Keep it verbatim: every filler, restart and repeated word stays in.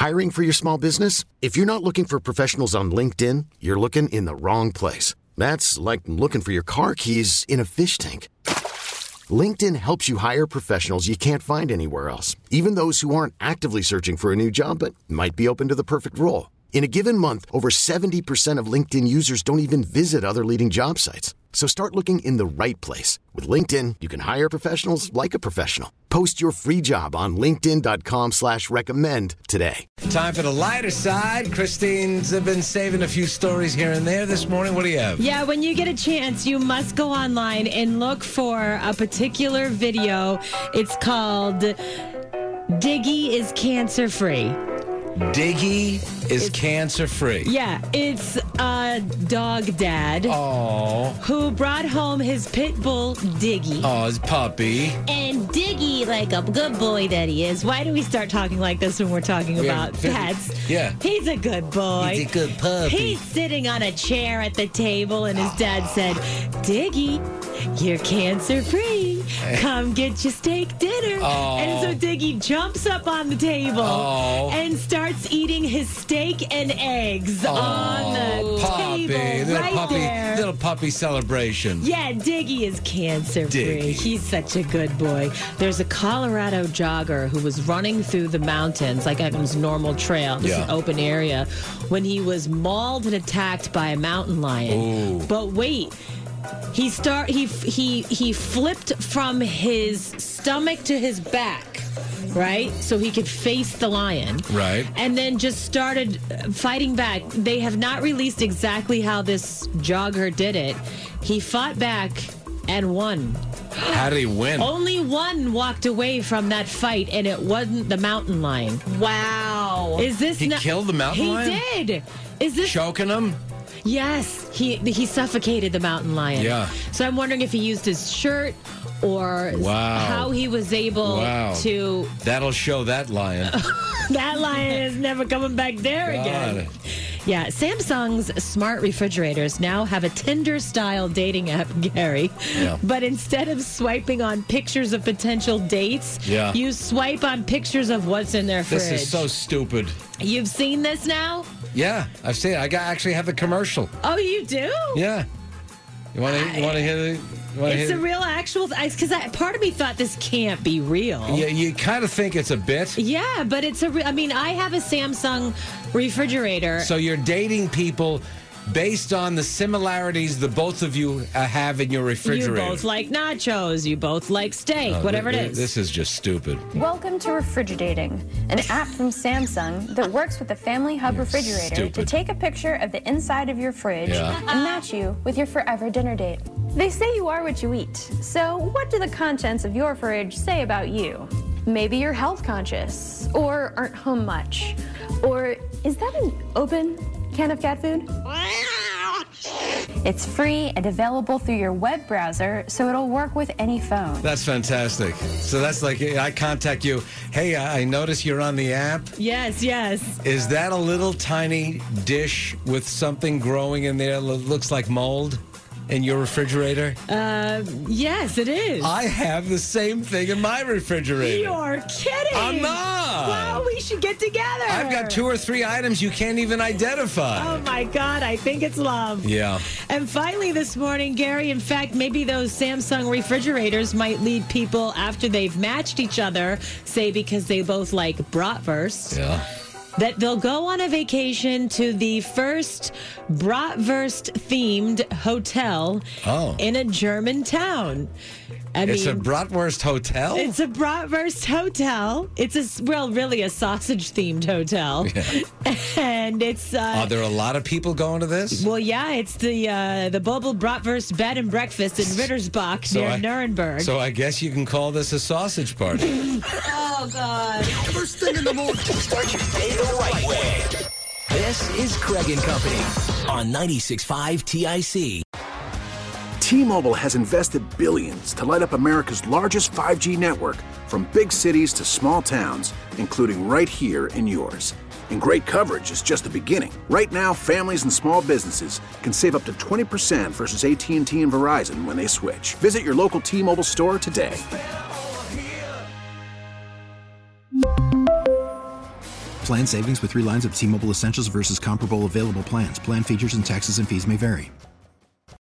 Hiring for your small business? If you're not looking for professionals on LinkedIn, you're looking in the wrong place. That's like looking for your car keys in a fish tank. LinkedIn helps you hire professionals you can't find anywhere else, even those who aren't actively searching for a new job but might be open to the perfect role. In a given month, over seventy percent of LinkedIn users don't even visit other leading job sites. So start looking in the right place. With LinkedIn, you can hire professionals like a professional. Post your free job on linkedin.com slash recommend today. Time for the lighter side. Christine's been saving a few stories here and there this morning. What do you have? Yeah, when you get a chance, you must go online and look for a particular video. It's called Diggy is Cancer Free. Diggy is cancer free. Yeah, it's a dog dad Oh. who brought home his pit bull, Diggy. Oh, his puppy. And Diggy, like a good boy that he is. Why do we start talking like this when we're talking about pets? Yeah. He's a good boy. He's a good puppy. He's sitting on a chair at the table, and his dad said, Diggy, you're cancer free. Come get your steak dinner. Oh. And so Diggy jumps up on the table Oh. and starts eating his steak and eggs Oh, on the puppy. table Little right puppy, there. little puppy celebration. Yeah, Diggy is cancer free. Diggy. He's such a good boy. There's a Colorado jogger who was running through the mountains like on his normal trail. This is Yeah. an open area when he was mauled and attacked by a mountain lion. Ooh. But wait. He start he he he flipped from his stomach to his back, right? So he could face the lion. Right. And then just started fighting back. They have not released exactly how this jogger did it. He fought back and won. How did he win? Only one walked away from that fight, and it wasn't the mountain lion. Wow. Is this He not- killed the mountain he lion? He did. Is this Choking him? Yes, he he suffocated the mountain lion. Yeah. So I'm wondering if he used his shirt or Wow. how he was able Wow. to. That'll show that lion. That lion is never coming back there again. God. Yeah, Samsung's smart refrigerators now have a Tinder-style dating app, Gary. Yeah. But instead of swiping on pictures of potential dates, Yeah. you swipe on pictures of what's in their fridge. This is so stupid. You've seen this now? Yeah, I've seen it. I got actually have the commercial. Oh, you do? Yeah. You want to? You want to hear the? You wanna It's hear a real actual, because part of me thought this can't be real. Yeah, you kind of think it's a bit. Yeah, but it's a. Re- I mean, I have a Samsung refrigerator. So you're dating people based on the similarities the both of you uh, have in your You refrigerator. both like nachos. You both like steak. Oh, whatever th- it is. This is just stupid. Welcome to Refrigidating, an app from Samsung that works with the Family Hub refrigerator stupid. to take a picture of the inside of your fridge Yeah. and match you with your forever dinner date. They say you are what you eat. So what do the contents of your fridge say about you? Maybe you're health conscious or aren't home much. Or is that an open can of cat food? It's free and available through your web browser, so it'll work with any phone. That's fantastic. So that's like I contact you. Hey, I I notice you're on the app. Yes, yes. Is that a little tiny dish with something growing in there that looks like mold in your refrigerator? Uh, yes, it is. I have the same thing in my refrigerator. You're kidding. I'm not. Wow, we should get together. I've got two or three items you can't even identify. Oh my God, I think it's love. Yeah. And finally this morning, Gary, in fact, maybe those Samsung refrigerators might lead people after they've matched each other, say because they both like bratwurst, Yeah. that they'll go on a vacation to the first bratwurst-themed hotel Oh. in a German town. I It's mean, a bratwurst hotel? It's a bratwurst hotel. It's a well, really a sausage-themed hotel, and it's. Uh, Are there a lot of people going to this? Well, yeah, it's the uh, the Bobel Bratwurst Bed and Breakfast in Rittersbach So near I- Nuremberg. So I guess you can call this a sausage party. Oh God! First thing in the morning. Start your day the right way. This is Craig and Company on ninety-six point five T I C. T-Mobile has invested billions to light up America's largest five G network, from big cities to small towns, including right here in yours. And great coverage is just the beginning. Right now, families and small businesses can save up to twenty percent versus A T and T and Verizon when they switch. Visit your local T-Mobile store today. Plan savings with three lines of T-Mobile Essentials versus comparable available plans. Plan features and taxes and fees may vary.